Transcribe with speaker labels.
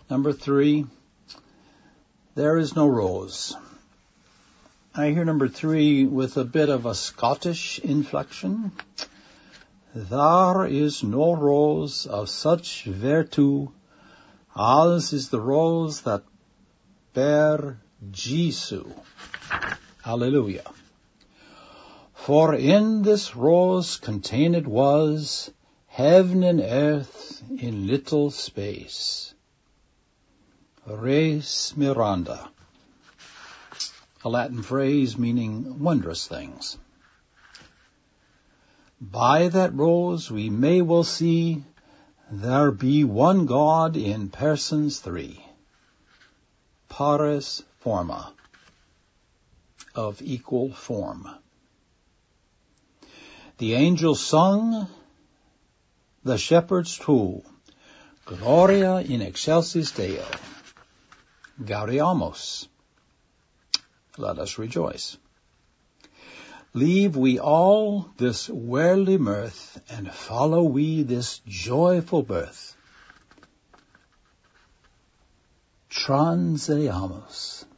Speaker 1: Number 3, there is no rose. I hear number 3 with a bit of a Scottish inflection. There is no rose of such virtue as is the rose that bare Jesu. Hallelujah. For in this rose contained was heaven and earth in little space. Res miranda, a Latin phrase meaning wondrous things. By that rose we may well see there be one God in persons three, pares forma, of equal form. The angels sung, the shepherds too, Gloria in excelsis Deo, Gaudeamus. Let us rejoice. Leave we all this worldly mirth, and follow we this joyful birth. Transeamus.